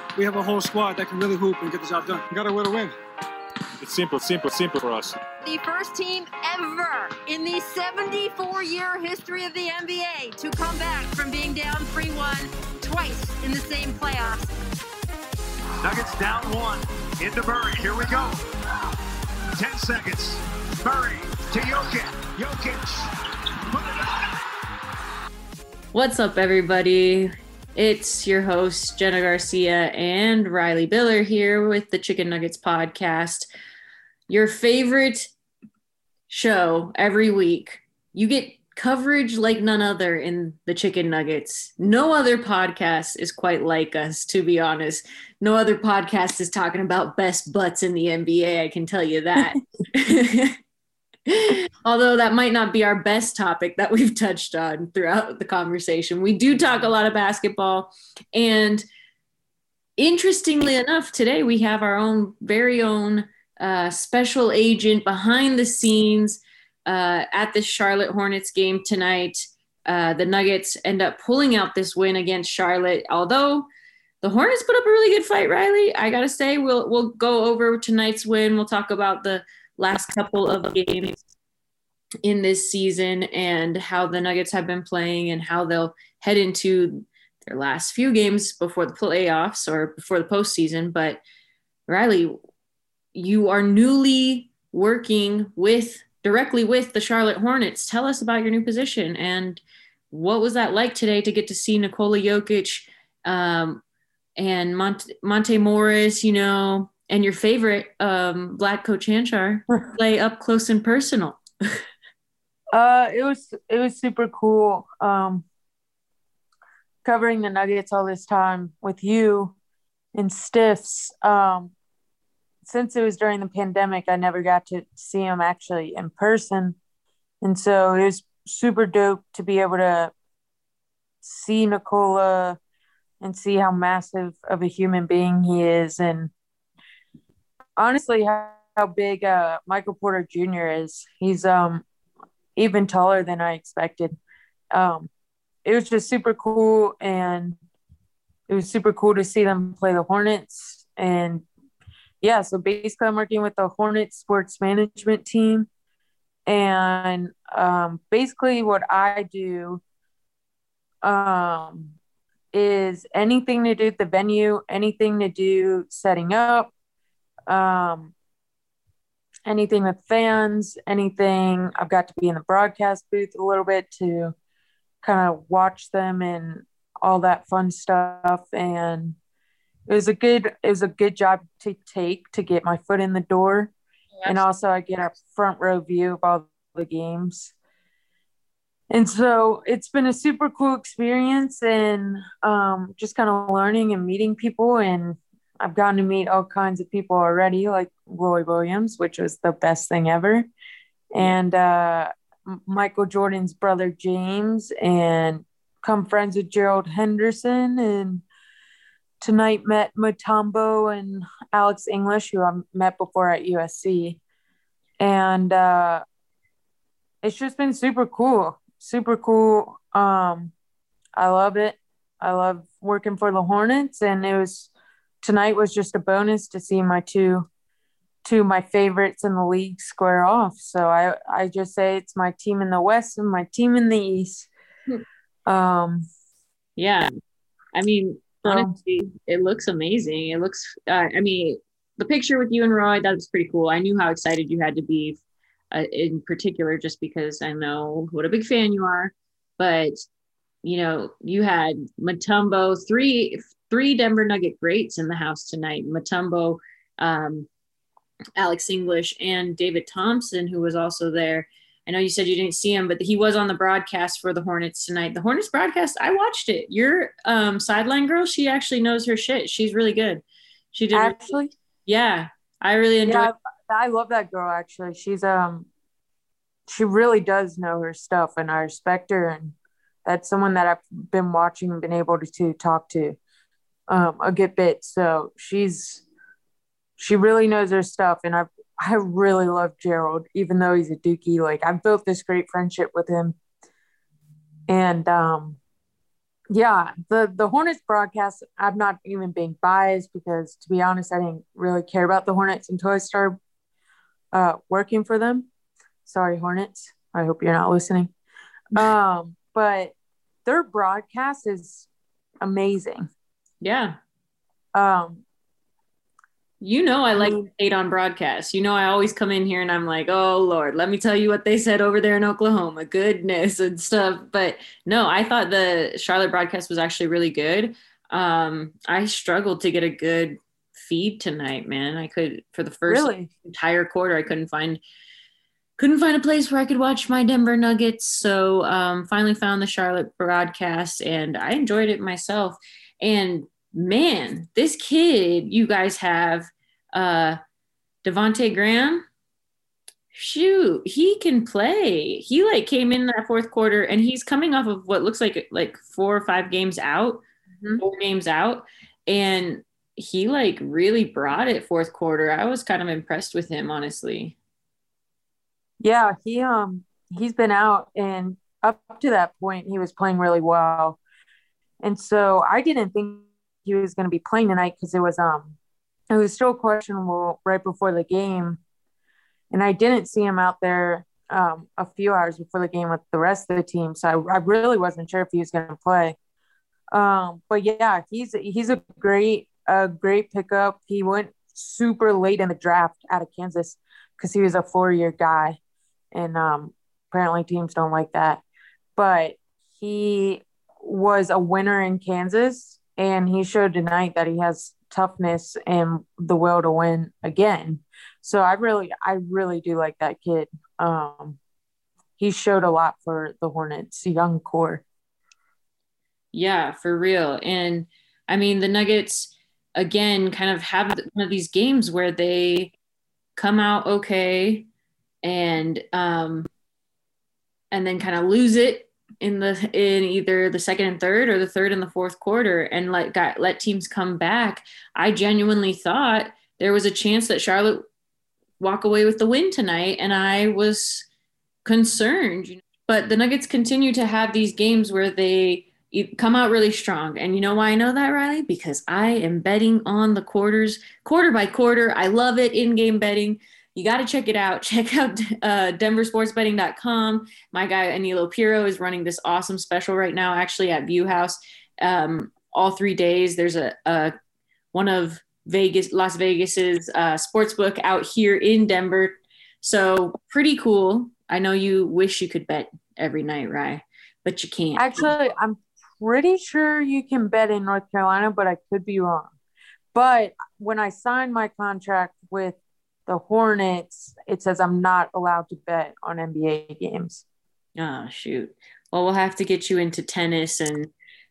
we have a whole squad that can really hoop and get the job done. You got to win a win. It's simple for us. The first team ever in the 74-year history of the NBA to come back from being down 3-1 twice in the same playoffs. Nuggets down 1 into Murray. Here we go. 10 seconds. Murray to Jokic. Jokic. Put it up. What's up, everybody? It's your host, Jenna Garcia and Riley Biller here with the Chicken Nuggets podcast. Your favorite show every week. You get coverage like none other in the Chicken Nuggets. No other podcast is quite like us, to be honest. No other podcast is talking about best butts in the NBA, I can tell you that. Although that might not be our best topic that we've touched on throughout the conversation. We do talk a lot of basketball. And interestingly enough, today we have our very own special agent behind the scenes at the Charlotte Hornets game tonight. The Nuggets end up pulling out this win against Charlotte, although the Hornets put up a really good fight, Riley. I got to say, we'll go over tonight's win. We'll talk about the last couple of games in this season and how the Nuggets have been playing and how they'll head into their last few games before the playoffs or before the postseason. But Riley, you are newly working directly with the Charlotte Hornets. Tell us about your new position and what was that like today to get to see Nikola Jokic and Monte Morris, and your favorite, Vlatko Cancar, play up close and personal. It was super cool covering the Nuggets all this time with you and Stiffs. Since it was during the pandemic, I never got to see him actually in person. And so it was super dope to be able to see Nikola and see how massive of a human being he is. And honestly, how big Michael Porter Jr. is. He's even taller than I expected. It was just super cool, and it was super cool to see them play the Hornets. And yeah, so basically I'm working with the Hornets sports management team, and basically what I do is anything to do with the venue, anything to do setting up, anything with fans, anything. I've got to be in the broadcast booth a little bit to kind of watch them and all that fun stuff. And it was a good job to take to get my foot in the door. Yes. And also I get a front row view of all the games. And so it's been a super cool experience, and just kind of learning and meeting people. And I've gotten to meet all kinds of people already, like Roy Williams, which was the best thing ever. And Michael Jordan's brother, James, and become friends with Gerald Henderson. And tonight met Mutombo and Alex English, who I met before at USC. And it's just been super cool. Super cool. I love it. I love working for the Hornets, and tonight was just a bonus to see my two of my favorites in the league square off. So I just say it's my team in the West and my team in the East. Yeah. I mean, honestly, it looks amazing. It looks, the picture with you and Roy, that was pretty cool. I knew how excited you had to be in particular, just because I know what a big fan you are. But, you had Mutombo, three Denver Nugget greats in the house tonight. Mutombo, Alex English, and David Thompson, who was also there. I know you said you didn't see him, but he was on the broadcast for the Hornets tonight. The Hornets broadcast, I watched it. Your sideline girl, she actually knows her shit. She's really good. She did. Actually? Yeah. I really enjoyed it. I love that girl, actually. She's she really does know her stuff, and I respect her, and that's someone that I've been watching and been able to talk to a good bit. So she really knows her stuff, and I really love Gerald, even though he's a Dookie. Like, I've built this great friendship with him, and Yeah, the Hornets broadcast, I'm not even being biased because, to be honest, I didn't really care about the Hornets until I started working for them. Sorry, Hornets. I hope you're not listening. But their broadcast is amazing. Yeah. Um, I like to hate on broadcasts. I always come in here and I'm like, oh, Lord, let me tell you what they said over there in Oklahoma. Goodness and stuff. But no, I thought the Charlotte broadcast was actually really good. I struggled to get a good feed tonight, man. I could, for the first entire quarter, I couldn't find a place where I could watch my Denver Nuggets. So finally found the Charlotte broadcast and I enjoyed it myself. And man, this kid you guys have, Devontae Graham, shoot, he can play. He came in that fourth quarter and he's coming off of what looks like 4 or 5 games out, 4 games out. And he really brought it fourth quarter. I was kind of impressed with him, honestly. Yeah, he's been out, and up to that point, he was playing really well. And so I didn't think he was going to be playing tonight because it was still questionable right before the game, and I didn't see him out there a few hours before the game with the rest of the team. So I really wasn't sure if he was going to play. But yeah, he's a great pickup. He went super late in the draft out of Kansas because he was a 4-year guy. And apparently teams don't like that. But he was a winner in Kansas, and he showed tonight that he has toughness and the will to win again. So I really do like that kid. He showed a lot for the Hornets, young core. Yeah, for real. And I mean, the Nuggets, again, kind of have one of these games where they come out okay and then kind of lose it in either the second and third or the third and the fourth quarter and let teams come back. I genuinely thought there was a chance that Charlotte walk away with the win tonight, and I was concerned. But the Nuggets continue to have these games where they come out really strong. And you know why I know that, Riley? Because I am betting on the quarters, quarter by quarter. I love it, in-game betting. You got to check it out. Check out denversportsbetting.com. My guy, Anilo Piro, is running this awesome special right now, actually at View House. All 3 days, there's one of Las Vegas's sportsbook out here in Denver. So pretty cool. I know you wish you could bet every night, Rye, but you can't. Actually, I'm pretty sure you can bet in North Carolina, but I could be wrong. But when I signed my contract with the Hornets, it says I'm not allowed to bet on NBA games. Oh, shoot. Well, we'll have to get you into tennis and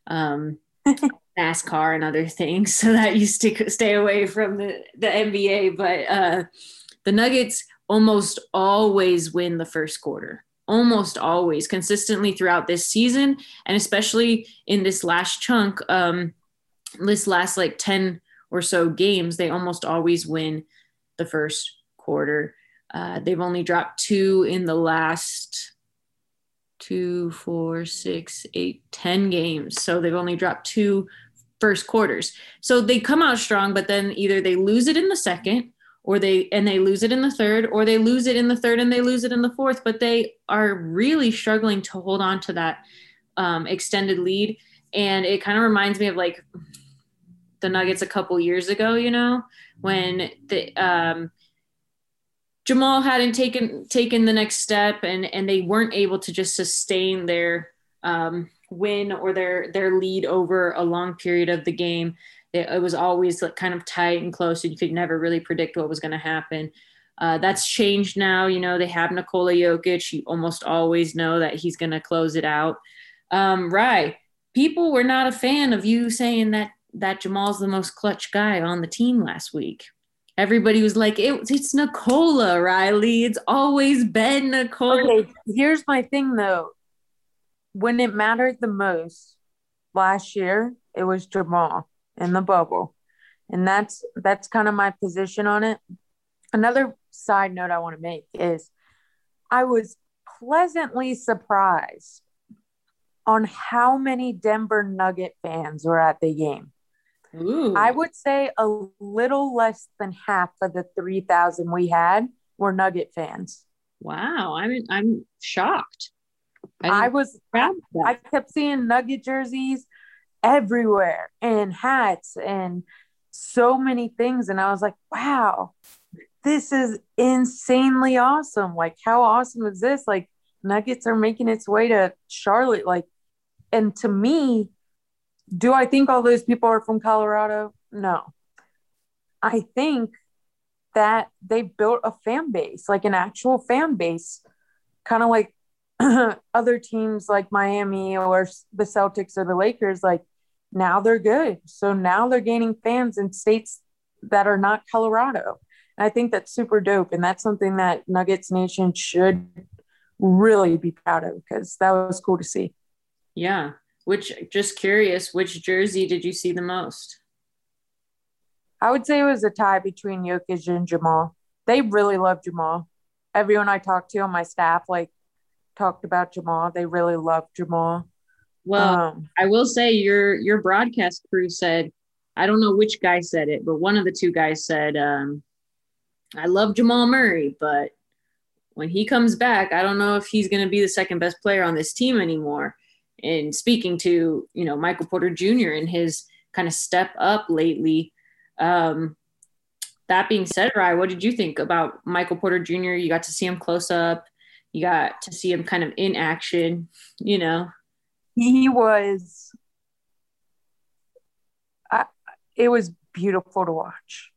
NASCAR and other things so that you stay away from the NBA. But the Nuggets almost always win the first quarter. Almost always, consistently throughout this season, and especially in this last chunk, this last 10 or so games, they almost always win the first quarter. They've only dropped 2 in the last 2, 4, 6, 8, 10 games. So they've only dropped 2 first quarters. So they come out strong, but then either they lose it in the second, or they lose it in the third, or they lose it in the third and they lose it in the fourth. But they are really struggling to hold on to that extended lead. And it kind of reminds me of the Nuggets a couple years ago, when the Jamal hadn't taken the next step, and they weren't able to just sustain their win or their lead over a long period of the game. It was always kind of tight and close, and you could never really predict what was going to happen. That's changed now. They have Nikola Jokic. You almost always know that he's going to close it out. Right. People were not a fan of you saying that Jamal's the most clutch guy on the team last week. Everybody was like, it's Nikola, Riley. It's always been Nikola. Okay, here's my thing, though. When it mattered the most last year, it was Jamal in the bubble. And that's kind of my position on it. Another side note I want to make is I was pleasantly surprised on how many Denver Nugget fans were at the game. Ooh. I would say a little less than half of the 3,000 we had were Nugget fans. Wow. I'm shocked. I kept seeing Nugget jerseys everywhere and hats and so many things. And I was like, wow, this is insanely awesome. Like, how awesome is this? Like, Nuggets are making its way to Charlotte. Like, and to me, do I think all those people are from Colorado? No. I think that they built a fan base, like an actual fan base, kind of like other teams like Miami or the Celtics or the Lakers. Like, now they're good. So now they're gaining fans in states that are not Colorado. And I think that's super dope. And that's something that Nuggets Nation should really be proud of, because that was cool to see. Yeah. Just curious, which jersey did you see the most? I would say it was a tie between Jokic and Jamal. They really love Jamal. Everyone I talked to on my staff, like, talked about Jamal. They really love Jamal. Well, I will say your broadcast crew said, I don't know which guy said it, but one of the two guys said, I love Jamal Murray, but when he comes back, I don't know if he's going to be the second best player on this team anymore. And speaking to, Michael Porter Jr. and his kind of step up lately. That being said, Rye, what did you think about Michael Porter Jr.? You got to see him close up. You got to see him kind of in action, He was it was beautiful to watch.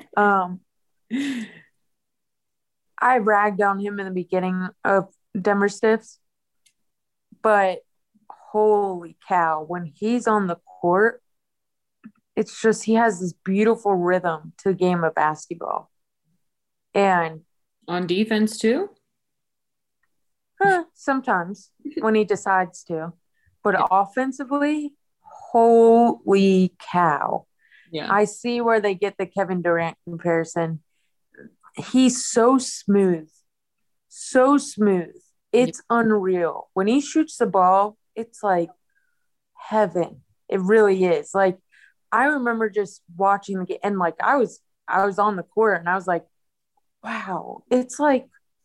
I ragged on him in the beginning of Denver Stiffs, but holy cow, when he's on the court, it's just, he has this beautiful rhythm to the game of basketball. And on defense too? Sometimes when he decides to. But offensively, holy cow. Yeah. I see where they get the Kevin Durant comparison. He's so smooth. So smooth. It's unreal. When he shoots the ball, it's like heaven. It really is. Like, I remember just watching the game, and like I was on the court and I was like, wow, it's like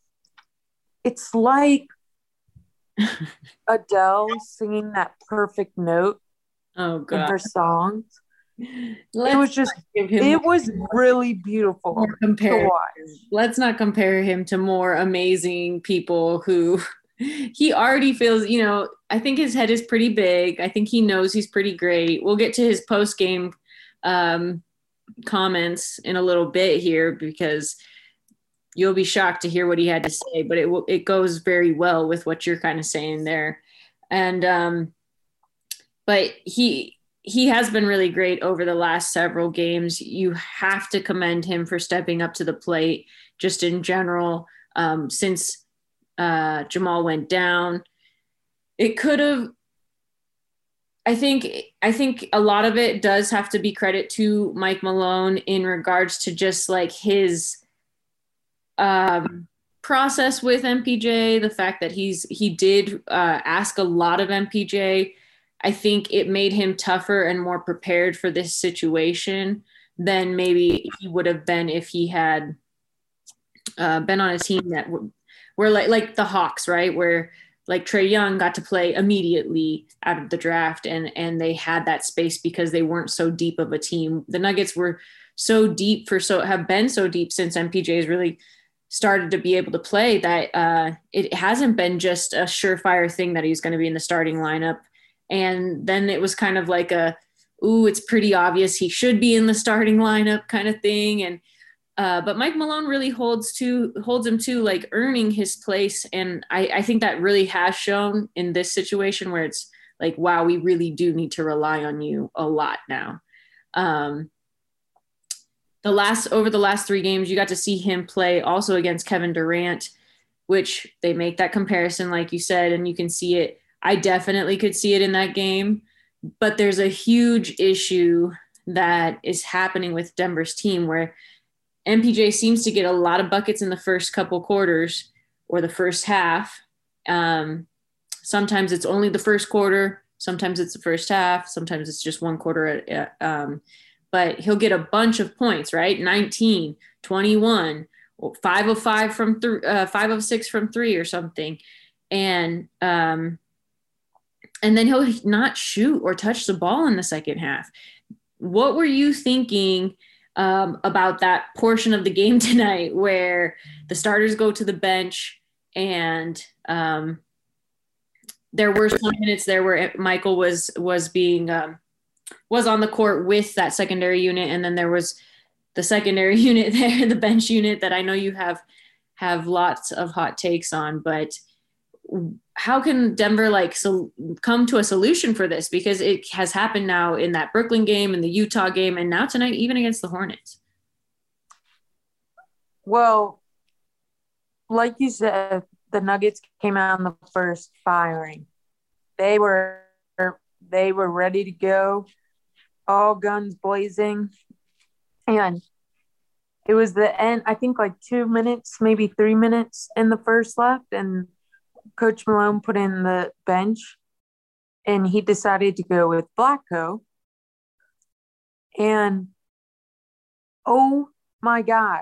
Adele singing that perfect note in her songs. It was really beautiful to watch. Let's not compare him to more amazing people who he already feels, I think his head is pretty big. I think he knows he's pretty great. We'll get to his post-game comments in a little bit here, because you'll be shocked to hear what he had to say, but it goes very well with what you're kind of saying there. And but he has been really great over the last several games. You have to commend him for stepping up to the plate just in general. Since Jamal went down, it could have, I think a lot of it does have to be credit to Mike Malone in regards to just like his process with MPJ, the fact that he did ask a lot of MPJ. I think it made him tougher and more prepared for this situation than maybe he would have been if he had been on a team that were like the Hawks, right? Where like Trae Young got to play immediately out of the draft, and they had that space because they weren't so deep of a team. The Nuggets were so deep have been so deep since MPJ has really started to be able to play that it hasn't been just a surefire thing that he's going to be in the starting lineup. And then it was kind of like it's pretty obvious he should be in the starting lineup kind of thing. And but Mike Malone really holds him to like earning his place. And I think that really has shown in this situation where it's like, wow, we really do need to rely on you a lot now. Over the last 3 games, you got to see him play also against Kevin Durant, which they make that comparison, like you said, and you can see it. I definitely could see it in that game, but there's a huge issue that is happening with Denver's team where MPJ seems to get a lot of buckets in the first couple quarters or the first half. Sometimes it's only the first quarter. Sometimes it's the first half. Sometimes it's just one quarter. But he'll get a bunch of points, right? 19, 21, 5 of 5 from 5 of 6 from 3 or something. And then he'll not shoot or touch the ball in the second half. What were you thinking about that portion of the game tonight where the starters go to the bench and there were some minutes there where Michael was on the court with that secondary unit, and then there was the secondary unit there, the bench unit that I know you have lots of hot takes on, but how can Denver come to a solution for this? Because it has happened now in that Brooklyn game, in the Utah game, and now tonight, even against the Hornets. Well, like you said, the Nuggets came out in the first firing. They were ready to go, all guns blazing. And it was the end, I think 2 minutes, maybe 3 minutes in the first left. And Coach Malone put in the bench and he decided to go with Vlatko. And oh my God,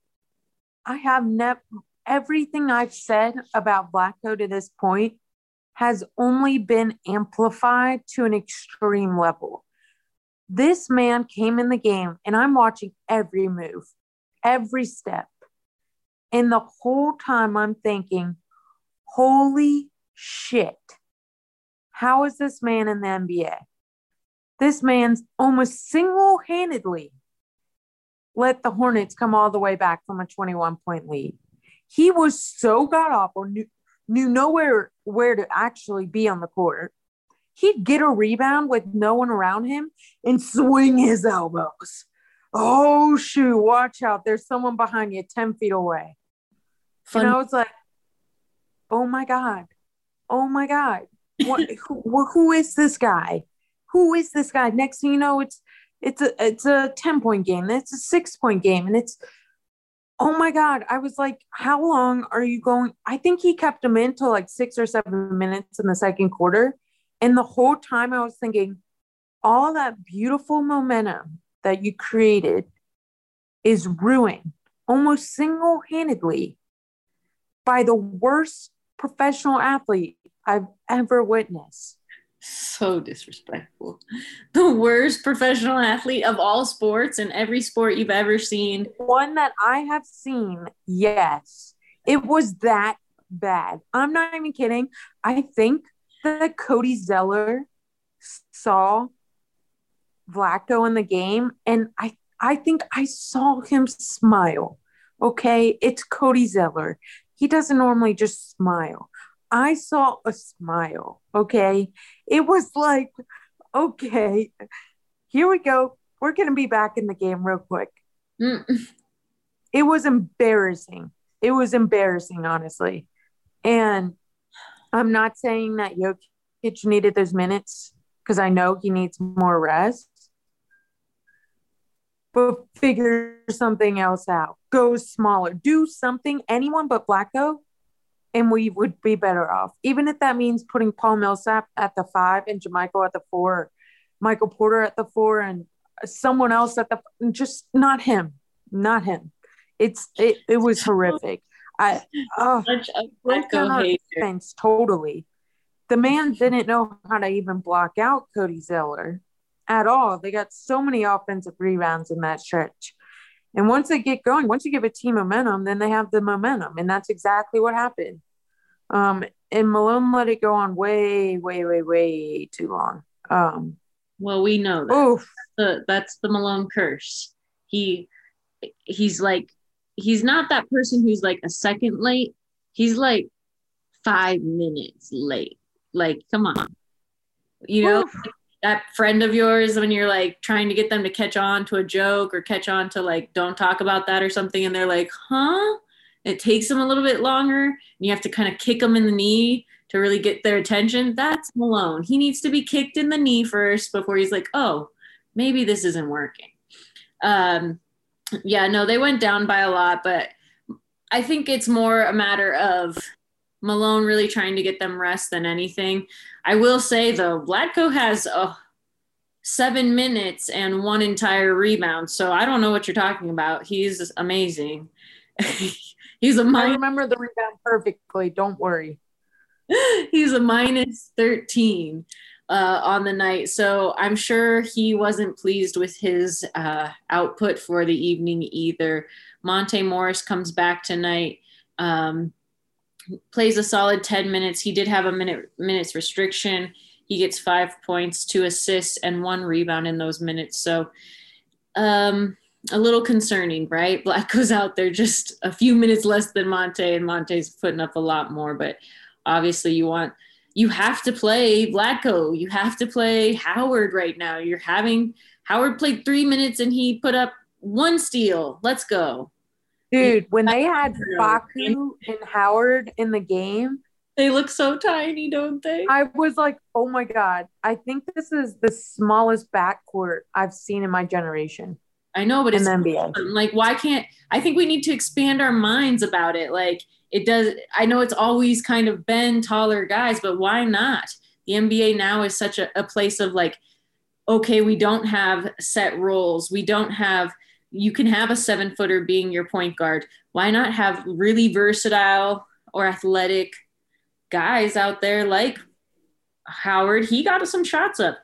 I have everything I've said about Vlatko to this point has only been amplified to an extreme level. This man came in the game and I'm watching every move, every step. And the whole time I'm thinking, holy shit, how is this man in the NBA? This man's almost single-handedly let the Hornets come all the way back from a 21-point lead. He was so god-awful, knew nowhere where to actually be on the court. He'd get a rebound with no one around him and swing his elbows. Oh, shoot, watch out. There's someone behind you 10 feet away. And I was like, oh, my God. Oh, my God. Who is this guy? Who is this guy? Next thing you know, it's a 10-point game. It's a 6-point game. And it's, oh, my God. I was like, how long are you going? I think he kept him in till 6 or 7 minutes in the second quarter. And the whole time I was thinking, all that beautiful momentum that you created is ruined almost single-handedly by the worst professional athlete I've ever witnessed. So disrespectful. The worst professional athlete of all sports and every sport you've ever seen. One that I have seen, yes. It was that bad. I'm not even kidding. I think that Cody Zeller saw Vlatko in the game, and I think I saw him smile. Okay, it's Cody Zeller. He doesn't normally just smile. I saw a smile, okay? It was like, okay, here we go. We're going to be back in the game real quick. It was embarrassing. It was embarrassing, honestly. And I'm not saying that Jokic needed those minutes because I know he needs more rest. But figure something else out. Go smaller. Do something, anyone but Vlatko, and we would be better off. Even if that means putting Paul Millsap at the 5 and JaMychal at the 4, Michael Porter at the 4, and someone else at the – just not him. Not him. It was horrific. Such a Vlatko hater. Totally. The man didn't know how to even block out Cody Zeller at all. They got so many offensive rebounds in that stretch. And once they get going, once you give a team momentum, then they have the momentum. And that's exactly what happened. And Malone let it go on way, way, way, way too long. Well, we know that. That's the Malone curse. He's not that person who's a second late. He's 5 minutes late. Come on. You know, that friend of yours when you're trying to get them to catch on to a joke or catch on to don't talk about that or something. And they're like, huh? It takes them a little bit longer. And you have to kind of kick them in the knee to really get their attention. That's Malone. He needs to be kicked in the knee first before he's like, oh, maybe this isn't working. Yeah, no, they went down by a lot, but I think it's more a matter of Malone really trying to get them rest than anything. I will say, though, Vlatko has 7 minutes and 1 entire rebound, so I don't know what you're talking about. He's amazing. He's a I remember the rebound perfectly. Don't worry. He's a minus 13 on the night, so I'm sure he wasn't pleased with his output for the evening either. Monte Morris comes back tonight, plays a solid 10 minutes. He did have a minutes restriction. He gets 5 points, 2 assists, and 1 rebound in those minutes. So a little concerning, right? Vlatko's out there just a few minutes less than Monte, and Monte's putting up a lot more. But obviously you have to play Vlatko. You have to play Howard right now. Howard played 3 minutes and he put up 1 steal. Let's go. Dude, when they had Facu and Howard in the game, they look so tiny, don't they? I was like, oh my God, I think this is the smallest backcourt I've seen in my generation. I know, but in it's the NBA. Like, why can't – I think we need to expand our minds about it. Like, it does – I know it's always kind of been taller guys, but why not? The NBA now is such a place of like, okay, we don't have set roles. We don't have – you can have a 7-footer being your point guard. Why not have really versatile or athletic guys out there like Howard? He got some shots up.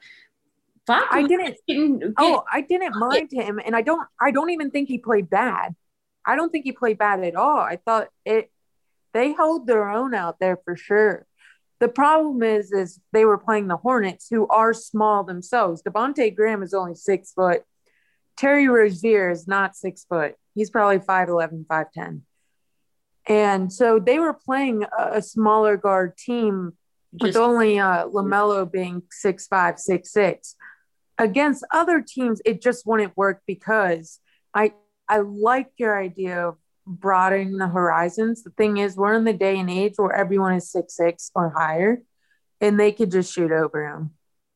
I didn't mind him, and I don't even think he played bad. I don't think he played bad at all. I thought they held their own out there for sure. The problem is they were playing the Hornets, who are small themselves. Devontae Graham is only 6 foot. Terry Rozier is not 6 foot. He's probably 5'11", 5'10". And so they were playing a smaller guard team with only LaMelo being 6'5", 6'6". Against other teams, it just wouldn't work because I like your idea of broadening the horizons. The thing is, we're in the day and age where everyone is 6'6" or higher, and they could just shoot over him.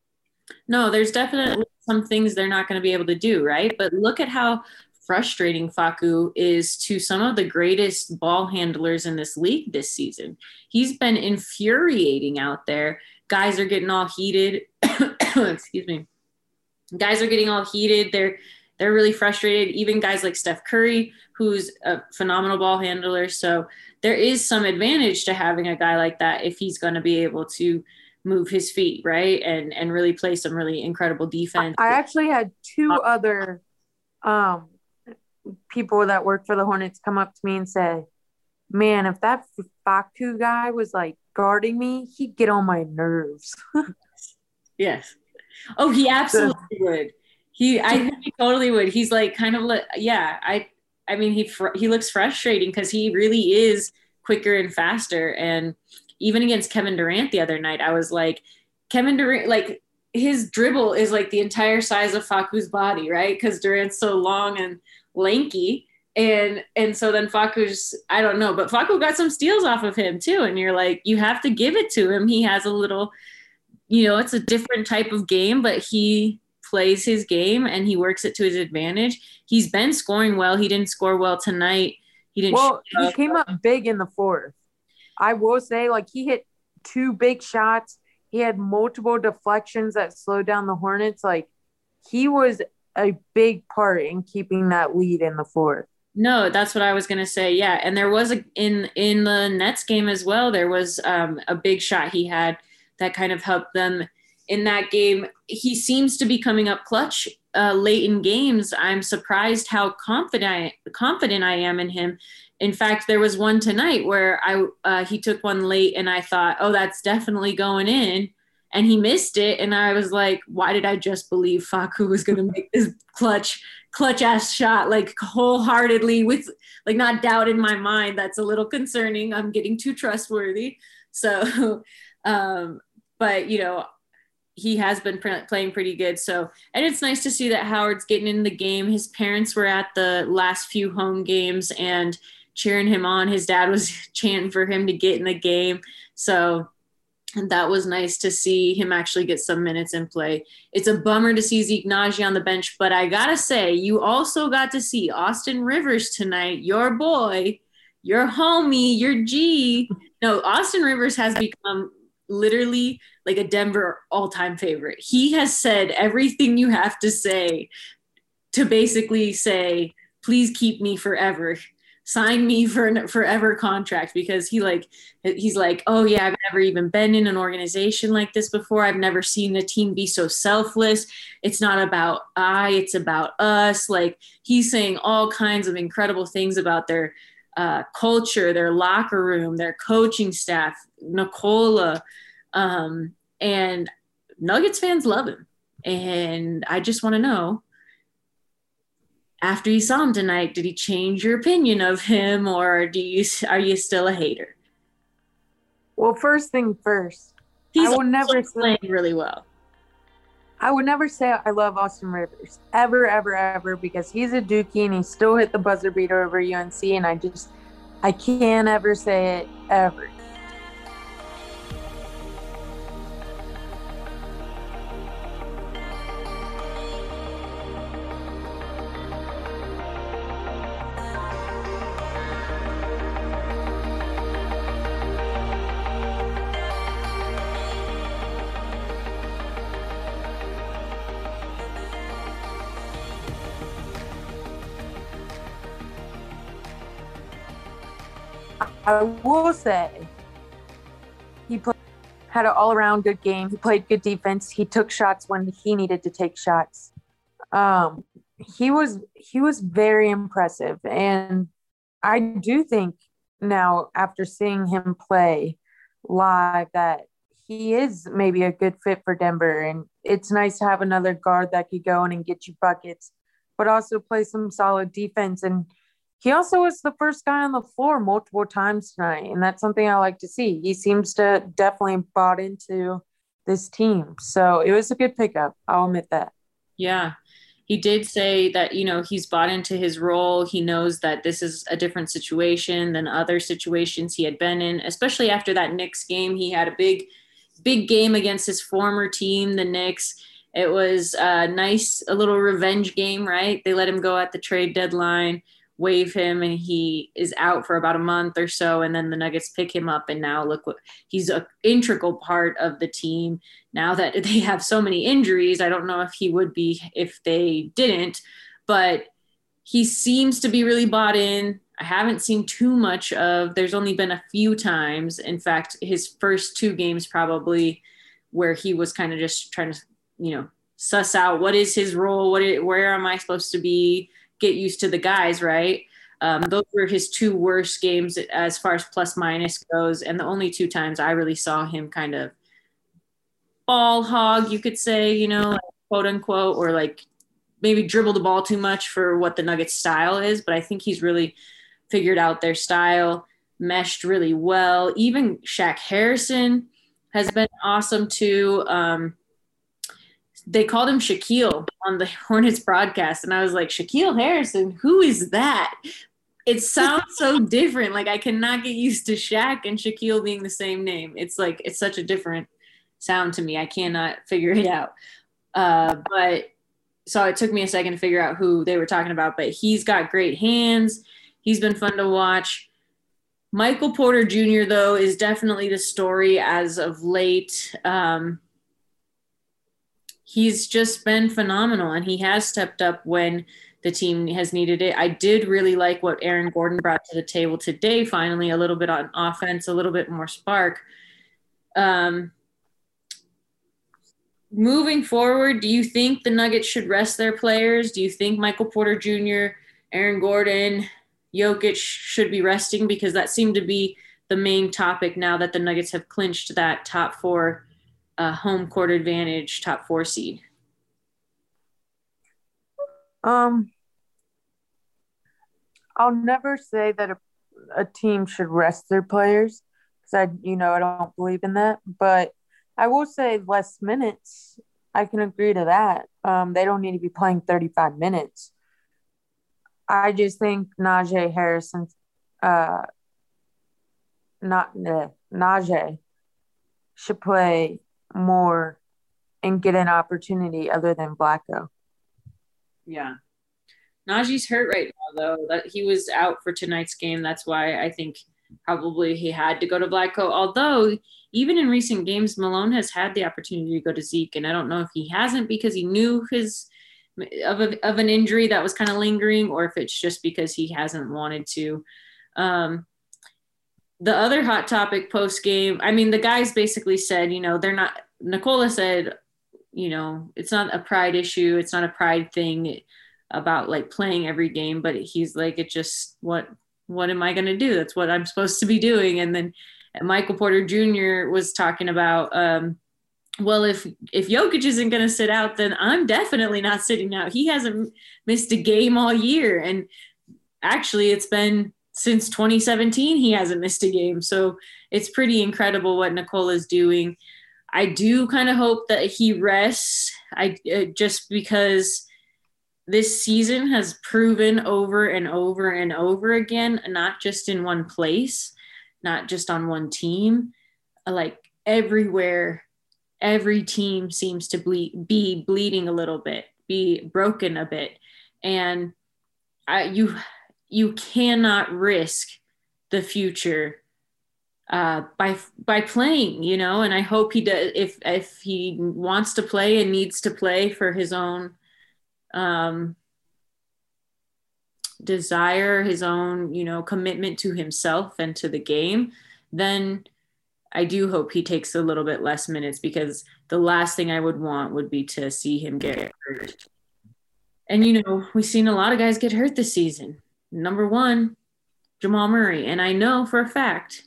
No, there's definitely some things they're not going to be able to do, right? But look at how frustrating Facu is to some of the greatest ball handlers in this league this season. He's been infuriating out there. Guys are getting all heated. Excuse me. Guys are getting all heated. They're really frustrated. Even guys like Steph Curry, who's a phenomenal ball handler. So there is some advantage to having a guy like that if he's going to be able to move his feet, right? And really play some really incredible defense. I actually had 2 other people that work for the Hornets come up to me and say, man, if that Facu guy was like guarding me, he'd get on my nerves. Yes. Oh, he absolutely would. I think he totally would. He's like kind of like, yeah. I mean, he looks frustrating because he really is quicker and faster. And even against Kevin Durant the other night, I was like, Kevin Durant, like his dribble is like the entire size of Facu's body, right? Because Durant's so long and lanky. And so then Facu's, I don't know, but Facu got some steals off of him too. And you're like, you have to give it to him. He has a little, it's a different type of game, but he plays his game and he works it to his advantage. He's been scoring well. He didn't score well tonight. He came up big in the 4th. I will say, like, he hit 2 big shots. He had multiple deflections that slowed down the Hornets. Like, he was a big part in keeping that lead in the 4th. No, that's what I was going to say. Yeah. And there was in the Nets game as well, there was a big shot he had that kind of helped them in that game. He seems to be coming up clutch late in games. I'm surprised how confident I am in him. In fact, there was one tonight where he took one late and I thought, oh, that's definitely going in. And he missed it. And I was like, why did I just believe Facu was going to make this clutch ass shot, like wholeheartedly with like not doubt in my mind? That's a little concerning. I'm getting too trustworthy. So, but he has been playing pretty good. So, and it's nice to see that Howard's getting in the game. His parents were at the last few home games and cheering him on. His dad was chanting for him to get in the game. So that was nice to see him actually get some minutes in play. It's a bummer to see Zeke Naji on the bench, but I gotta say, you also got to see Austin Rivers tonight, your boy, your homie, your G. No, Austin Rivers has become literally like a Denver all-time favorite. He has said everything you have to say to basically say, please keep me forever. Sign me for a forever contract, because he's like, oh yeah, I've never even been in an organization like this before. I've never seen a team be so selfless. It's not about it's about us. Like, he's saying all kinds of incredible things about their culture, their locker room, their coaching staff, Nikola, and Nuggets fans love him. And I just want to know, after you saw him tonight, did he change your opinion of him, or are you still a hater? Well, first thing first, He's I will never playing really well. I would never say I love Austin Rivers ever, ever, ever, because he's a Dookie and he still hit the buzzer beater over UNC, and I can't ever say it ever. I will say he had an all-around good game. He played good defense. He took shots when he needed to take shots. He was very impressive, and I do think now, after seeing him play live, that he is maybe a good fit for Denver. And it's nice to have another guard that could go in and get you buckets, but also play some solid defense. And he also was the first guy on the floor multiple times tonight, and that's something I like to see. He seems to definitely bought into this team. So it was a good pickup. I'll admit that. Yeah. He did say that, he's bought into his role. He knows that this is a different situation than other situations he had been in, especially after that Knicks game. He had a big game against his former team, the Knicks. It was a little revenge game, right? They let him go at the trade deadline, waive him, and he is out for about a month or so, and then the Nuggets pick him up, and now look what he's an integral part of the team. Now that they have so many injuries, I don't know if he would be if they didn't, but he seems to be really bought in. I haven't seen too much of, there's only been a few times, in fact, his first two games probably, where he was kind of just trying to, suss out what is his role, where am I supposed to be, get used to the guys, right? Those were his two worst games as far as plus minus goes, and the only two times I really saw him kind of ball hog, you could say, like, quote unquote, or like maybe dribble the ball too much for what the Nuggets style is. But I think he's really figured out their style, meshed really well. Even Shaq Harrison has been awesome too. They called him Shaquille on the Hornets broadcast, and I was like, Shaquille Harrison, who is that? It sounds so different. Like, I cannot get used to Shaq and Shaquille being the same name. It's like, it's such a different sound to me. I cannot figure it out. But so it took me a second to figure out who they were talking about, but he's got great hands. He's been fun to watch. Michael Porter Jr., though, is definitely the story as of late. He's just been phenomenal, and he has stepped up when the team has needed it. I did really like what Aaron Gordon brought to the table today, finally, a little bit on offense, a little bit more spark. Moving forward, do you think the Nuggets should rest their players? Do you think Michael Porter Jr., Aaron Gordon, Jokic should be resting? Because that seemed to be the main topic now that the Nuggets have clinched that top four home court advantage, top 4 seed. I'll never say that a team should rest their players, because I don't believe in that. But I will say less minutes. I can agree to that. They don't need to be playing 35 minutes. I just think Najee Harrison, Najee should play more and get an opportunity other than Blacko. Yeah. Najee's hurt right now, though. That he was out for tonight's game. That's why I think probably he had to go to Vlatko. Although, even in recent games, Malone has had the opportunity to go to Zeke, and I don't know if he hasn't because he knew of an injury that was kind of lingering, or if it's just because he hasn't wanted to. The other hot topic post game, I mean, the guys basically said, they're not. Nikola said, it's not a pride issue. It's not a pride thing about like playing every game, but he's like, it just, what am I going to do? That's what I'm supposed to be doing. And then Michael Porter Jr. was talking about, well, if Jokic isn't going to sit out, then I'm definitely not sitting out. He hasn't missed a game all year. And actually it's been since 2017, he hasn't missed a game. So it's pretty incredible what Nikola's doing. I do kind of hope that he rests. Just because this season has proven over and over and over again, not just in one place, not just on one team, like everywhere, every team seems to be bleeding a little bit, be broken a bit. And you cannot risk the future by playing, and I hope he does. If he wants to play and needs to play for his own desire, his own, commitment to himself and to the game, then I do hope he takes a little bit less minutes, because the last thing I would want would be to see him get hurt. And, we've seen a lot of guys get hurt this season. Number one, Jamal Murray. And I know for a fact,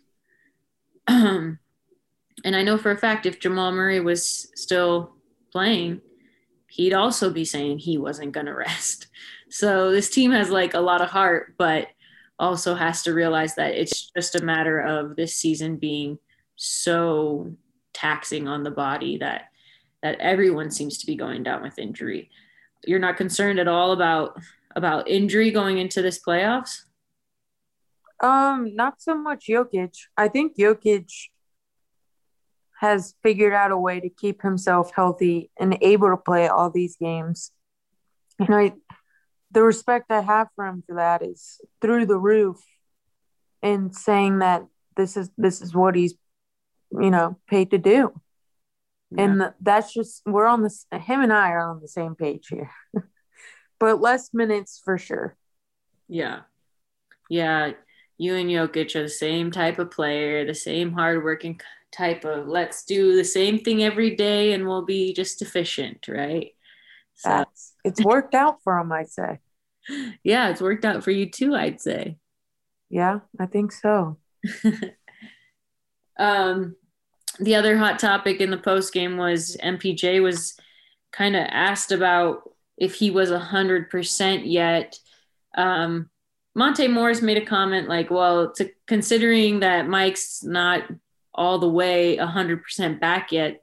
if Jamal Murray was still playing, he'd also be saying he wasn't going to rest. So this team has like a lot of heart, but also has to realize that it's just a matter of this season being so taxing on the body that everyone seems to be going down with injury. You're not concerned at all about injury going into this playoffs? Not so much Jokic. I think Jokic has figured out a way to keep himself healthy and able to play all these games. And the respect I have for him for that is through the roof, and saying that this is what he's, paid to do. Yeah. And that's just, him and I are on the same page here, but less minutes for sure. Yeah. Yeah. You and Jokic are the same type of player, the same hardworking type of, let's do the same thing every day and we'll be just efficient, right? So it's worked out for him, I'd say. Yeah, it's worked out for you too, I'd say. Yeah, I think so. The other hot topic in the post game was MPJ was kind of asked about if he was 100% yet. Monte Morris made a comment like, well, considering that Mike's not all the way 100% back yet,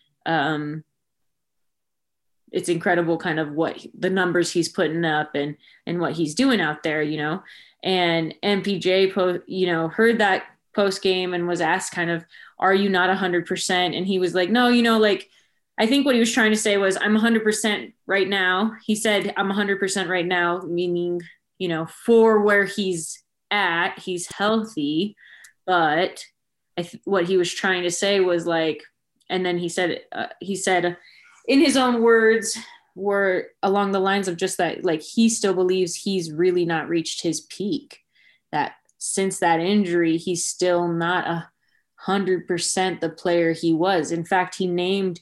it's incredible kind of what the numbers he's putting up and what he's doing out there, and MPJ, heard that post game and was asked kind of, are you not 100%? And he was like, no, I think what he was trying to say was, I'm 100% right now. He said, I'm 100% right now, meaning, for where he's at, he's healthy. But what he was trying to say was like, and then he said in his own words were along the lines of just that, like, he still believes he's really not reached his peak, that since that injury, he's still not 100% the player he was. In fact, he named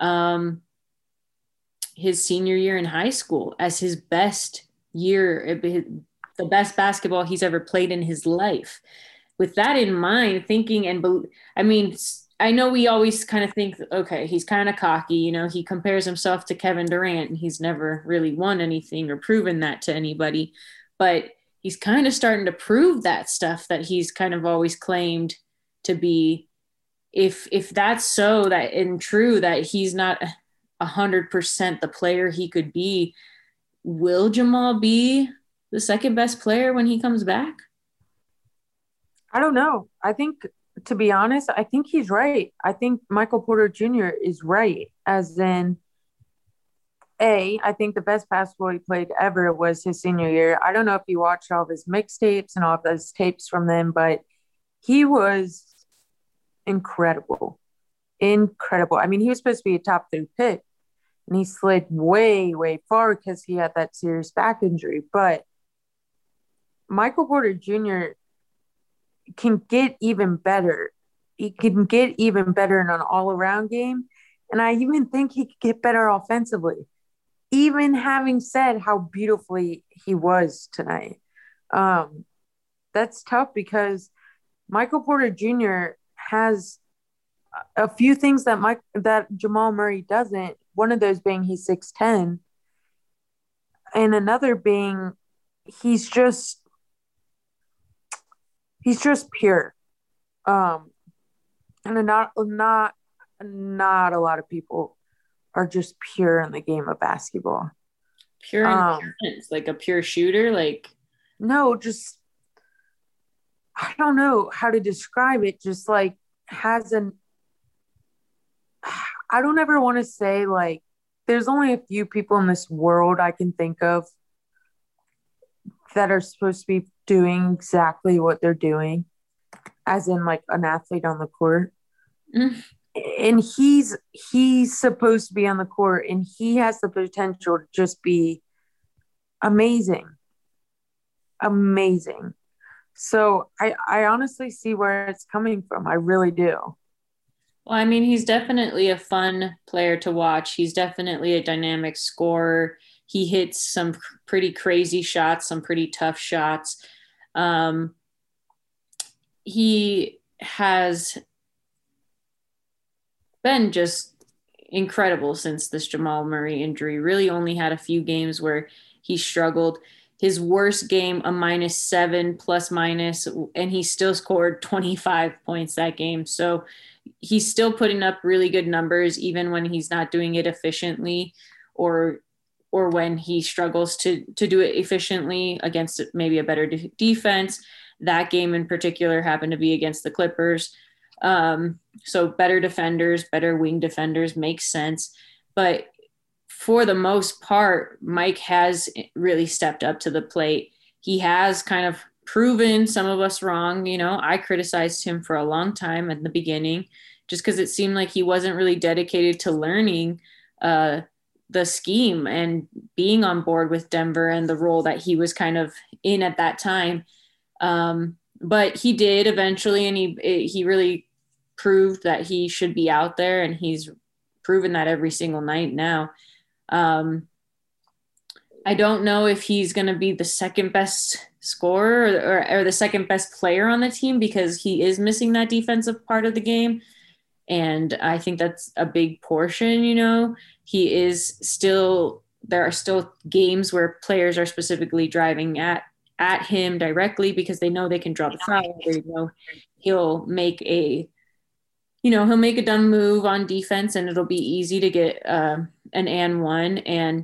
his senior year in high school as his best year, the best basketball he's ever played in his life. With that in mind, I know we always kind of think, okay, he's kind of cocky, he compares himself to Kevin Durant, and he's never really won anything or proven that to anybody, but he's kind of starting to prove that stuff that he's kind of always claimed to be. If that's so, that and true, that he's not 100% the player he could be, will Jamal be the second best player when he comes back? I don't know. I think, to be honest, I think he's right. I think Michael Porter Jr. is right, as in I think the best basketball he played ever was his senior year. I don't know if you watched all of his mixtapes and all of those tapes from them, but he was incredible. Incredible. I mean, he was supposed to be a top 3 pick, and he slid way, way far because he had that serious back injury. But Michael Porter Jr. can get even better. He can get even better in an all-around game. And I even think he could get better offensively, even having said how beautifully he was tonight. That's tough because Michael Porter Jr. has a few things that Jamal Murray doesn't. One of those being he's 6'10", and another being he's just pure. And not a lot of people are just pure in the game of basketball. Pure endurance, like a pure shooter, like no, just I don't know how to describe it. Just like I don't ever want to say like there's only a few people in this world I can think of that are supposed to be doing exactly what they're doing, as in like an athlete on the court. Mm. And he's supposed to be on the court, and he has the potential to just be amazing. So I honestly see where it's coming from. I really do. Well, I mean, he's definitely a fun player to watch. He's definitely a dynamic scorer. He hits some pretty crazy shots, some pretty tough shots. He has been just incredible since this Jamal Murray injury. Really only had a few games where he struggled. His worst game, a -7 plus minus, and he still scored 25 points that game. So he's still putting up really good numbers, even when he's not doing it efficiently or when he struggles to do it efficiently against maybe a better defense. That game in particular happened to be against the Clippers. So better defenders, better wing defenders makes sense. But for the most part, Mike has really stepped up to the plate. He has kind of proven some of us wrong. You know, I criticized him for a long time at the beginning just because it seemed like he wasn't really dedicated to learning the scheme and being on board with Denver and the role that he was kind of in at that time. But he did eventually, and he really proved that he should be out there, and he's proven that every single night now. I don't know if he's going to be the second best scorer or the second best player on the team because he is missing that defensive part of the game. And I think that's a big portion, you know. There are still games where players are specifically driving at him directly because they know they can draw the foul. They know he'll make a dumb move on defense and it'll be easy to get an and one. And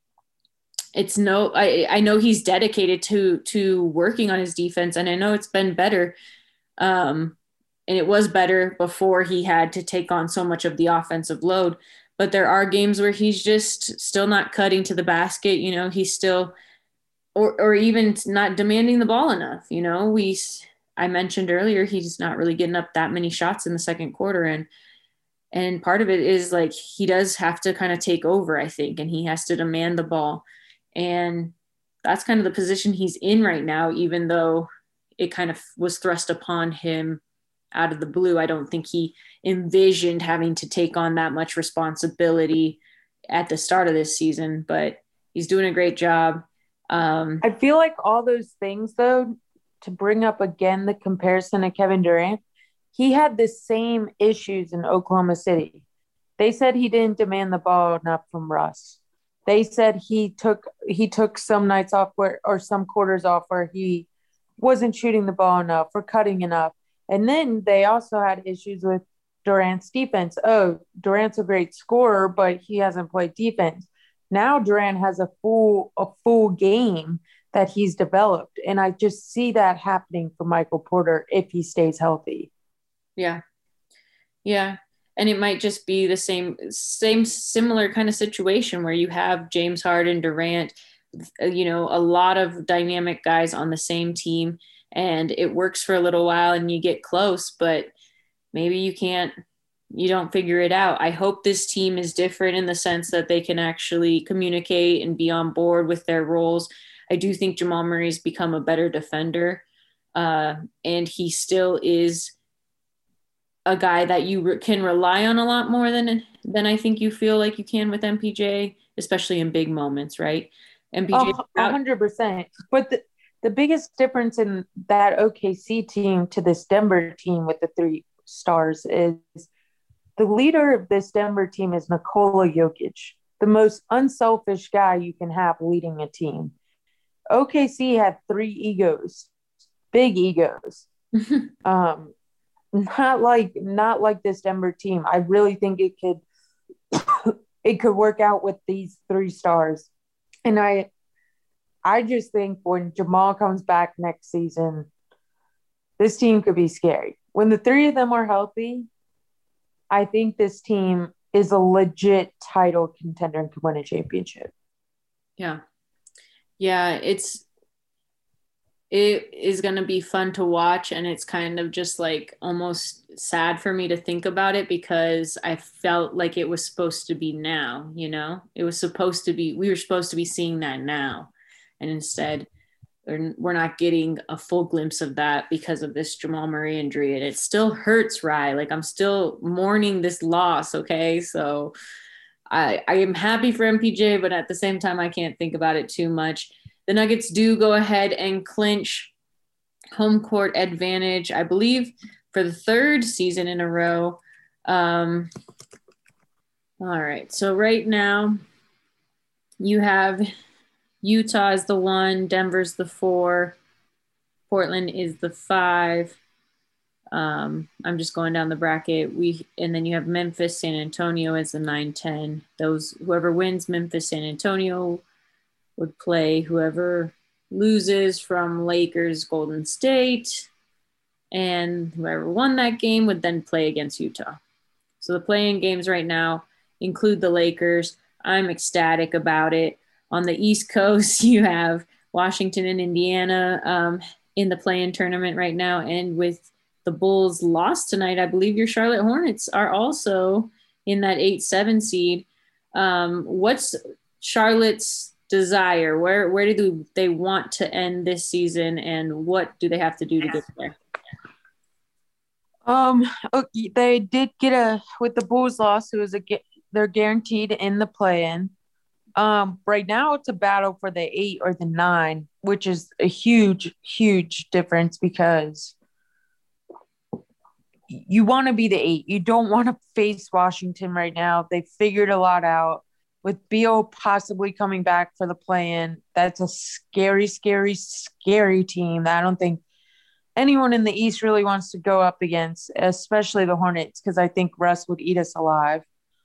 I know he's dedicated to working on his defense, and I know it's been better. And it was better before he had to take on so much of the offensive load. But there are games where he's just still not cutting to the basket. You know, he's still, or even not demanding the ball enough. You know, I mentioned earlier, he's not really getting up that many shots in the second quarter. And part of it is like, he does have to kind of take over, I think, and he has to demand the ball. And that's kind of the position he's in right now, even though it kind of was thrust upon him out of the blue. I don't think he envisioned having to take on that much responsibility at the start of this season, but he's doing a great job. I feel like all those things, though, to bring up again the comparison to Kevin Durant, he had the same issues in Oklahoma City. They said he didn't demand the ball enough from Russ. They said he took some nights off or some quarters off where he wasn't shooting the ball enough or cutting enough. And then they also had issues with Durant's defense. Oh, Durant's a great scorer, but he hasn't played defense. Now Durant has a full game that he's developed. And I just see that happening for Michael Porter if he stays healthy. Yeah. Yeah. And it might just be the similar kind of situation where you have James Harden, Durant, you know, a lot of dynamic guys on the same team, and it works for a little while and you get close, but maybe you don't figure it out. I hope this team is different in the sense that they can actually communicate and be on board with their roles. I do think Jamal Murray's become a better defender, and he still is a guy that you can rely on a lot more than I think you feel like you can with MPJ, especially in big moments, right? MPJ 100%. But the biggest difference in that OKC team to this Denver team with the 3 stars is the leader of this Denver team is Nikola Jokic, the most unselfish guy you can have leading a team. OKC had 3 egos, big egos. Not like this Denver team. I really think it could work out with these 3 stars. And I just think when Jamal comes back next season, this team could be scary. When the 3 of them are healthy, I think this team is a legit title contender and can win a championship. Yeah. Yeah, it is going to be fun to watch, and it's kind of just like almost sad for me to think about it because I felt like it was supposed to be now, you know? We were supposed to be seeing that now, and instead we're not getting a full glimpse of that because of this Jamal Murray injury, and it still hurts, Rye. Like, I'm still mourning this loss, okay? So I am happy for MPJ, but at the same time, I can't think about it too much. The Nuggets do go ahead and clinch home court advantage, I believe, for the 3rd season in a row. All right. So right now you have Utah is the 1, Denver's the 4, Portland is the 5. I'm just going down the bracket. And then you have Memphis, San Antonio as the 9-10. Whoever wins Memphis, San Antonio would play whoever loses from Lakers, Golden State, and whoever won that game would then play against Utah. So the play-in games right now include the Lakers. I'm ecstatic about it. On the East Coast, you have Washington and Indiana in the play-in tournament right now, and with the Bulls lost tonight, I believe your Charlotte Hornets are also in that 8-7 seed. What's Charlotte's desire? Where do they want to end this season, and what do they have to do to get there? They did get with the Bulls loss, they're guaranteed in the play-in. Right now it's a battle for the 8 or the 9, which is a huge, huge difference because you want to be the 8. You don't want to face Washington right now. They figured a lot out. With Beal possibly coming back for the play-in, that's a scary, scary, scary team that I don't think anyone in the East really wants to go up against, especially the Hornets, because I think Russ would eat us alive.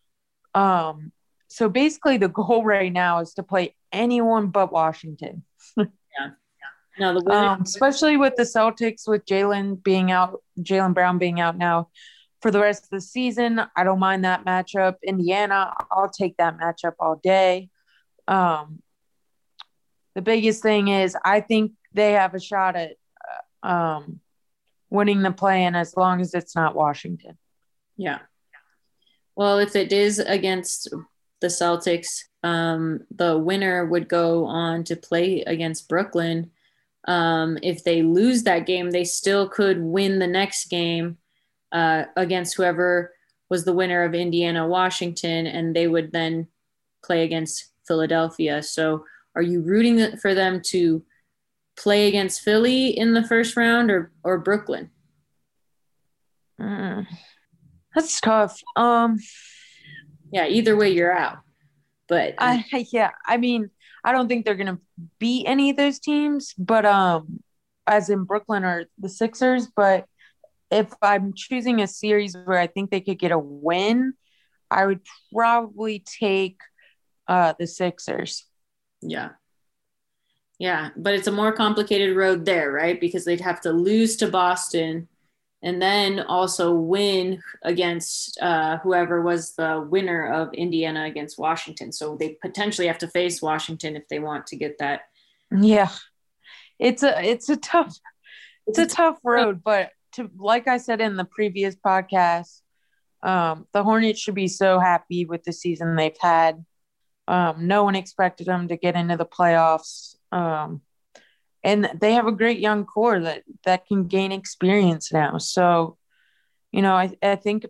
So basically the goal right now is to play anyone but Washington. Yeah. No, especially with the Celtics, with Jaylen Brown being out now for the rest of the season. I don't mind that matchup. Indiana, I'll take that matchup all day. The biggest thing is I think they have a shot at winning the play-in as long as it's not Washington. Yeah. Well, if it is against the Celtics, the winner would go on to play against Brooklyn. If they lose that game, they still could win the next game against whoever was the winner of Indiana, Washington, and they would then play against Philadelphia. So are you rooting for them to play against Philly in the first round or Brooklyn? That's tough. Yeah, either way you're out. But I mean, I don't think they're gonna beat any of those teams, but as in Brooklyn or the Sixers. But if I'm choosing a series where I think they could get a win, I would probably take the Sixers. Yeah. Yeah, but it's a more complicated road there, right? Because they'd have to lose to Boston and then also win against whoever was the winner of Indiana against Washington. So they potentially have to face Washington if they want to get that. Yeah, it's a tough road, but like I said in the previous podcast, the Hornets should be so happy with the season they've had. No one expected them to get into the playoffs. And they have a great young core that can gain experience now. So, I think if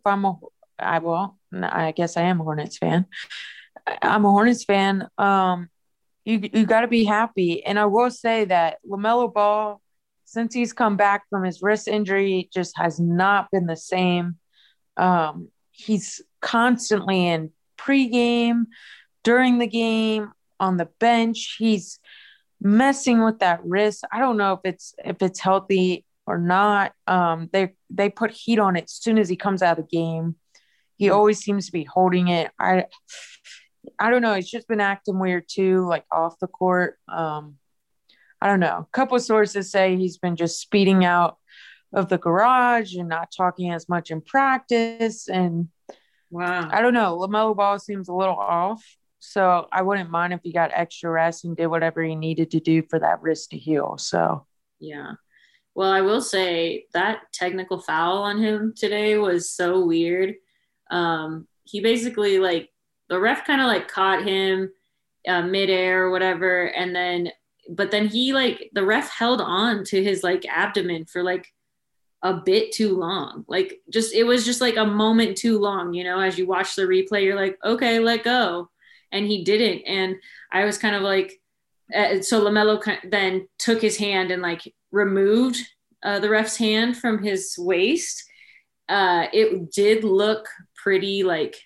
I guess I am a Hornets fan. I'm a Hornets fan. You got to be happy. And I will say that LaMelo Ball, since he's come back from his wrist injury, just has not been the same. He's constantly in pregame, during the game, on the bench. He's messing with that wrist. I don't know if it's healthy or not. They put heat on it as soon as he comes out of the game. He always seems to be holding it. I don't know. He's just been acting weird too, like off the court. I don't know. A couple of sources say he's been just speeding out of the garage and not talking as much in practice. And wow, I don't know. LaMelo Ball seems a little off. So I wouldn't mind if he got extra rest and did whatever he needed to do for that wrist to heal. So, yeah. Well, I will say that technical foul on him today was so weird. He basically the ref kind of caught him midair or whatever. But then he the ref held on to his abdomen for a bit too long. It was just a moment too long, as you watch the replay, you're like, okay, let go. And he didn't. And I was kind of so LaMelo then took his hand and removed the ref's hand from his waist. It did look pretty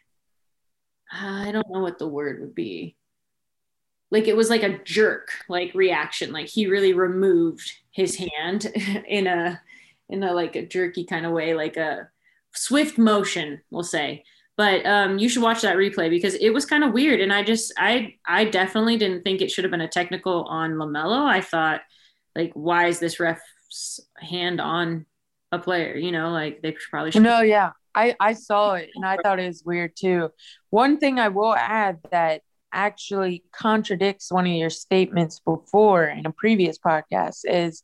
I don't know what the word would be. It was like a jerk, reaction. He really removed his hand in a a jerky kind of way, a swift motion, we'll say. But you should watch that replay because it was kind of weird. And I definitely didn't think it should have been a technical on LaMelo. I thought, why is this ref's hand on a player? They probably should. No, yeah. I saw it and I thought it was weird too. One thing I will add that actually contradicts one of your statements before in a previous podcast is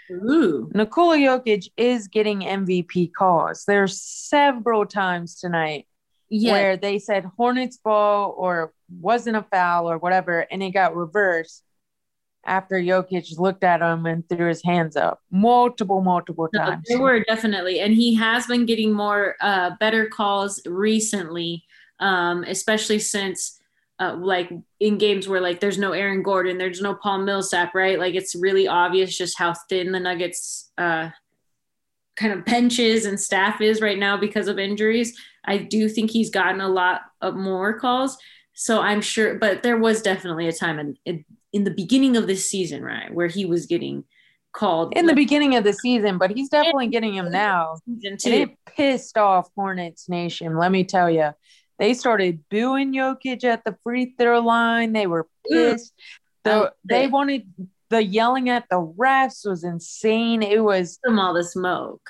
Nikola Jokic is getting MVP calls. There's several times tonight where they said Hornets ball or wasn't a foul or whatever, and it got reversed after Jokic looked at him and threw his hands up multiple times. They were definitely, and he has been getting more better calls recently, especially since in games where there's no Aaron Gordon, there's no Paul Millsap, right? It's really obvious just how thin the Nuggets kind of benches and staff is right now because of injuries. I do think he's gotten a lot of more calls. So I'm sure, but there was definitely a time in the beginning of this season, right, where he was getting called. In the beginning of the season, but he's definitely getting him now. And it pissed off Hornets Nation, let me tell you. They started booing Jokic at the free throw line. They were pissed. They wanted the yelling at the refs was insane. It was from all the smoke.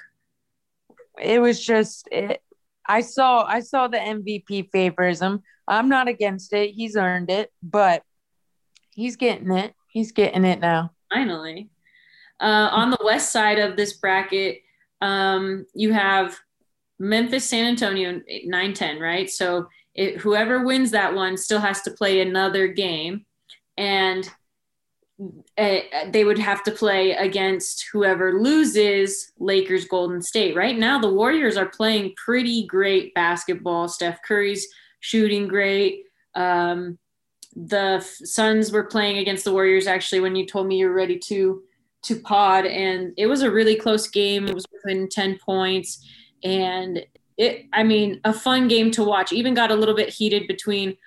It was just it. I saw the MVP favors him. I'm not against it. He's earned it, but he's getting it. He's getting it now. Finally. On the west side of this bracket, you have Memphis, San Antonio, 9-10, right? So whoever wins that one still has to play another game, and they would have to play against whoever loses Lakers, Golden State. Right now, the Warriors are playing pretty great basketball. Steph Curry's shooting great. The Suns were playing against the Warriors, actually, when you told me you were ready to pod, and it was a really close game. It was within 10 points. And a fun game to watch. Even got a little bit heated between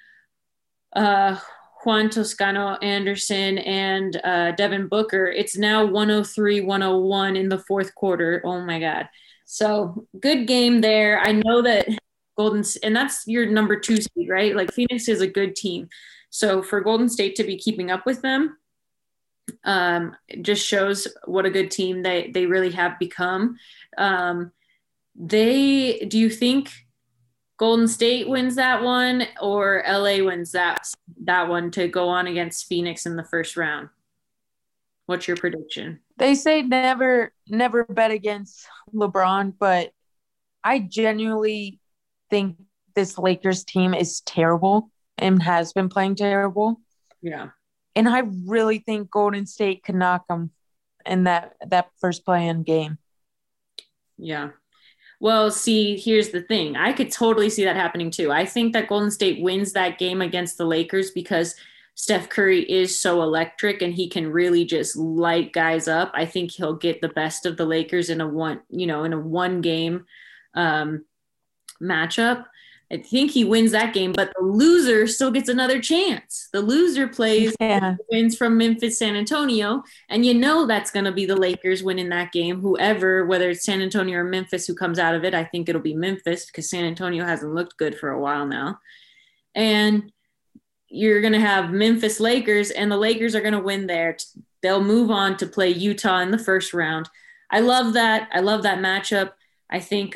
Juan Toscano Anderson and Devin Booker. It's now 103-101 in the fourth quarter. Oh my God. So good game there. I know that and that's your number 2 seed, right? Phoenix is a good team. So for Golden State to be keeping up with them, just shows what a good team they really have become. Do you think Golden State wins that one or LA wins that one to go on against Phoenix in the first round? What's your prediction? They say never bet against LeBron, but I genuinely think this Lakers team is terrible and has been playing terrible. Yeah. And I really think Golden State could knock them in that first play-in game. Yeah. Well, see, here's the thing. I could totally see that happening too. I think that Golden State wins that game against the Lakers because Steph Curry is so electric and he can really just light guys up. I think he'll get the best of the Lakers in a one game matchup. I think he wins that game, but the loser still gets another chance. The loser wins from Memphis, San Antonio, and that's going to be the Lakers winning that game. Whoever, whether it's San Antonio or Memphis who comes out of it, I think it'll be Memphis because San Antonio hasn't looked good for a while now. And you're going to have Memphis Lakers, and the Lakers are going to win there. They'll move on to play Utah in the first round. I love that. I love that matchup. I think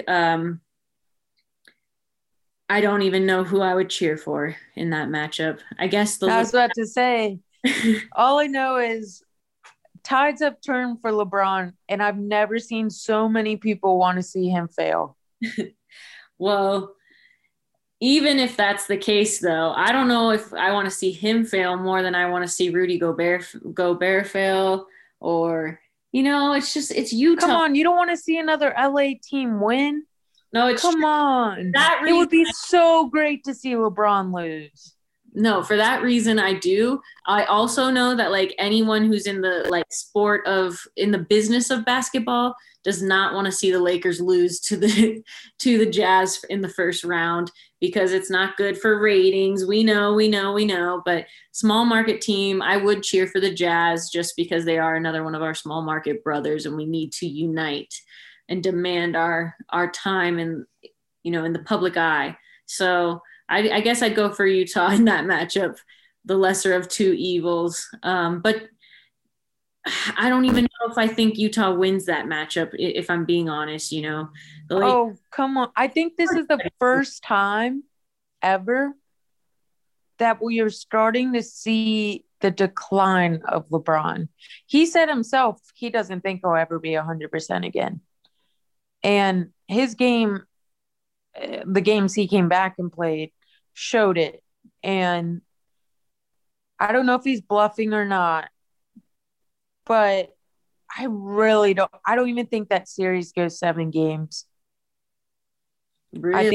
I don't even know who I would cheer for in that matchup. I guess I was about to say, all I know is tides have turned for LeBron, and I've never seen so many people want to see him fail. Well, even if that's the case, though, I don't know if I want to see him fail more than I want to see Rudy Gobert fail, or it's Utah. Come on, you don't want to see another LA team win? No, it's come on. It would be so great to see LeBron lose. No, for that reason, I do. I also know that anyone who's in the in the business of basketball does not want to see the Lakers lose to the Jazz in the first round because it's not good for ratings. We know. But small market team, I would cheer for the Jazz just because they are another one of our small market brothers, and we need to unite and demand our time in the public eye. So I guess I'd go for Utah in that matchup, the lesser of two evils. But I don't even know if I think Utah wins that matchup, if I'm being honest, Oh, come on. I think this is the first time ever that we are starting to see the decline of LeBron. He said himself he doesn't think he'll ever be 100% again. And his game, the games he came back and played, showed it. And I don't know if he's bluffing or not, but I don't even think that series goes 7 games. Really?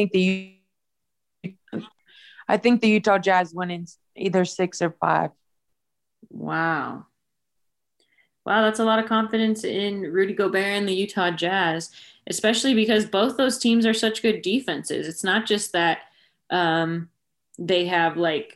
I think the Utah Jazz win in either 6 or 5. Wow, that's a lot of confidence in Rudy Gobert and the Utah Jazz, especially because both those teams are such good defenses. It's not just that they have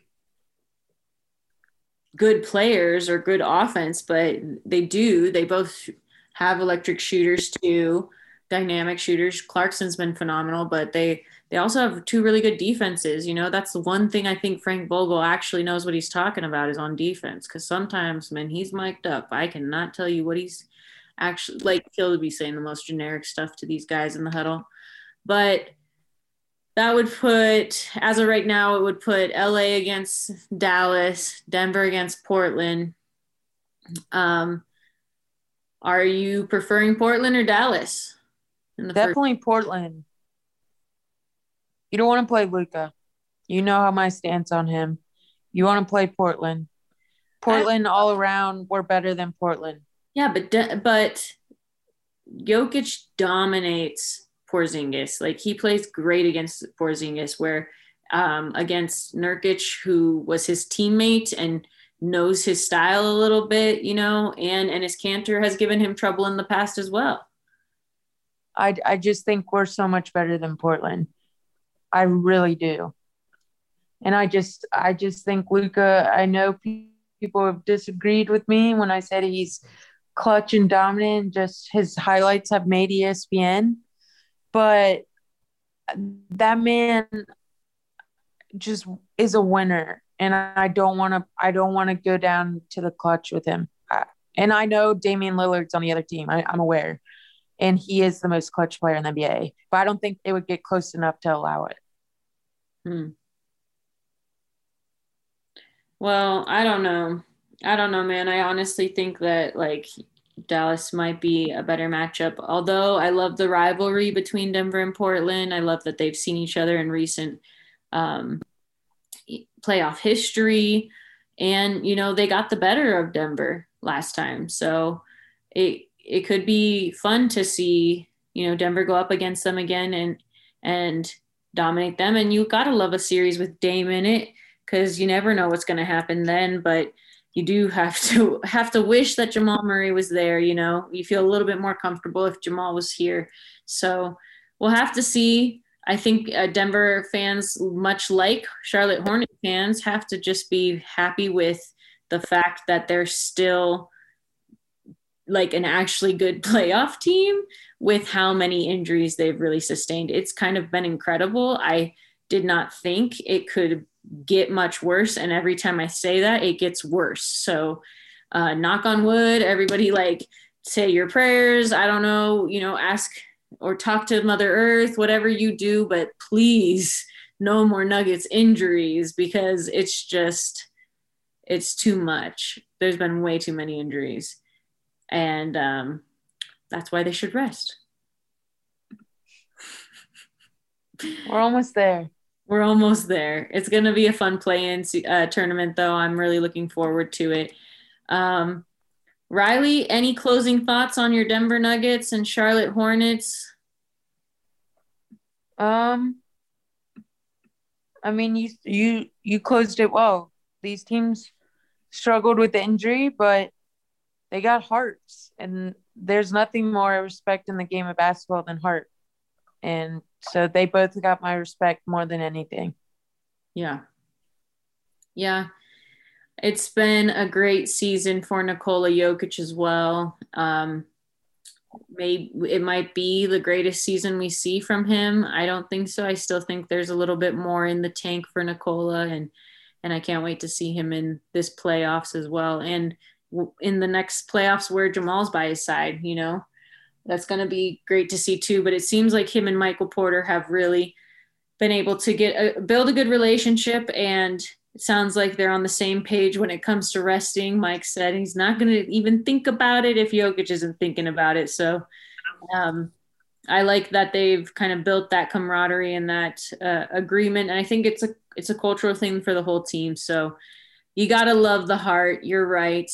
good players or good offense, but they both have electric shooters too, dynamic shooters. Clarkson's been phenomenal, but they also have 2 really good defenses. That's the one thing I think Frank Vogel actually knows what he's talking about is on defense. Because sometimes, man, he's mic'd up. I cannot tell you what he's actually he'll be saying the most generic stuff to these guys in the huddle. But that would put, as of right now, it would put LA against Dallas, Denver against Portland. Are you preferring Portland or Dallas? Definitely Portland. You don't want to play Luka. You know how my stance on him. You want to play Portland. Portland all around, we're better than Portland. Yeah, but Jokic dominates Porzingis. He plays great against Porzingis, where against Nurkic, who was his teammate and knows his style a little bit, and his Cantor has given him trouble in the past as well. I just think we're so much better than Portland. I really do. And I just think Luka, I know people have disagreed with me when I said he's clutch and dominant, just his highlights have made ESPN, but that man just is a winner, and I don't want to go down to the clutch with him. And I know Damian Lillard's on the other team. I'm aware. and he is the most clutch player in the NBA. But I don't think it would get close enough to allow it. Well, I don't know, man. I honestly think that like Dallas might be a better matchup. Although I love the rivalry between Denver and Portland. I love that they've seen each other in recent playoff history. And, you know, they got the better of Denver last time. So it could be fun to see, you know, Denver go up against them again and dominate them. And you got to love a series with Dame in it, because you never know what's going to happen then. But you do have to wish that Jamal Murray was there. You know, you feel a little bit more comfortable if Jamal was here. So we'll have to see. I think Denver fans, much like Charlotte Hornets fans, have to just be happy with the fact that they're still like an actually good playoff team with how many injuries they've really sustained. It's kind of been incredible. I did not think it could get much worse. And every time I say that, it gets worse. So knock on wood, everybody like say your prayers. I don't know, you know, ask or talk to Mother Earth, whatever you do, but please no more Nuggets injuries, because it's too much. There's been way too many injuries. And that's why they should rest. We're almost there. We're almost there. It's going to be a fun play-in tournament, though. I'm really looking forward to it. Riley, any closing thoughts on your Denver Nuggets and Charlotte Hornets? I mean, you closed it well. These teams struggled with the injury, but they got hearts, and there's nothing more I respect in the game of basketball than heart. And so they both got my respect more than anything. Yeah. It's been a great season for Nikola Jokic as well. Maybe it might be the greatest season we see from him. I don't think so. I still think there's a little bit more in the tank for Nikola, and I can't wait to see him in this playoffs as well. And in the next playoffs where Jamal's by his side, you know, that's going to be great to see too. But it seems like him and Michael Porter have really been able to build a good relationship, and it sounds like they're on the same page when it comes to resting. Mike said he's not going to even think about it if Jokic isn't thinking about it. So I like that they've kind of built that camaraderie and that agreement. And I think it's a cultural thing for the whole team. So you got to love the heart. You're right.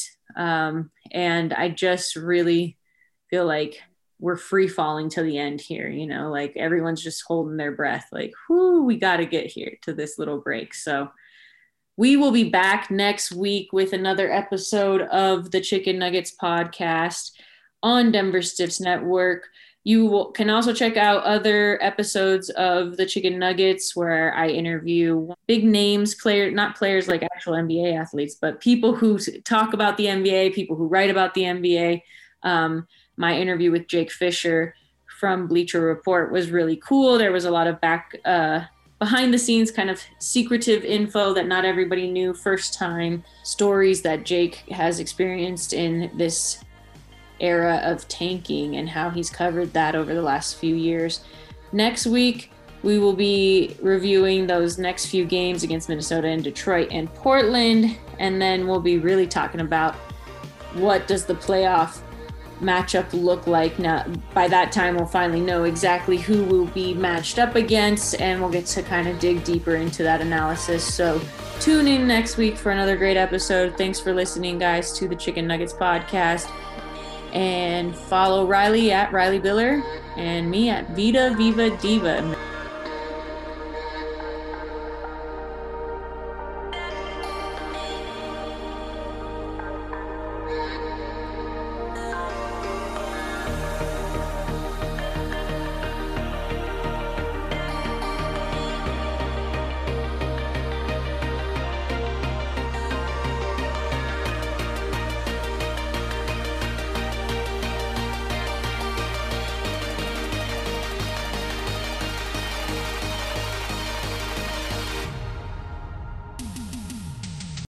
And I just really feel like we're free falling to the end here. You know, like everyone's just holding their breath, like, whoo, we got to get here to this little break. So we will be back next week with another episode of the Chicken Nuggets podcast on Denver Stiffs Network. You can also check out other episodes of the Chicken Nuggets where I interview big names, not players like actual NBA athletes, but people who talk about the NBA, people who write about the NBA. My interview with Jake Fisher from Bleacher Report was really cool. There was a lot of behind the scenes kind of secretive info that not everybody knew, first time stories that Jake has experienced in this era of tanking and how he's covered that over the last few years. Next week, we will be reviewing those next few games against Minnesota and Detroit and Portland. And then we'll be really talking about what does the playoff matchup look like. Now, by that time, we'll finally know exactly who will be matched up against, and we'll get to kind of dig deeper into that analysis. So tune in next week for another great episode. Thanks for listening, guys, to the Chicken Nuggets podcast. And follow Riley at Riley Biller and me at Vida Viva Diva.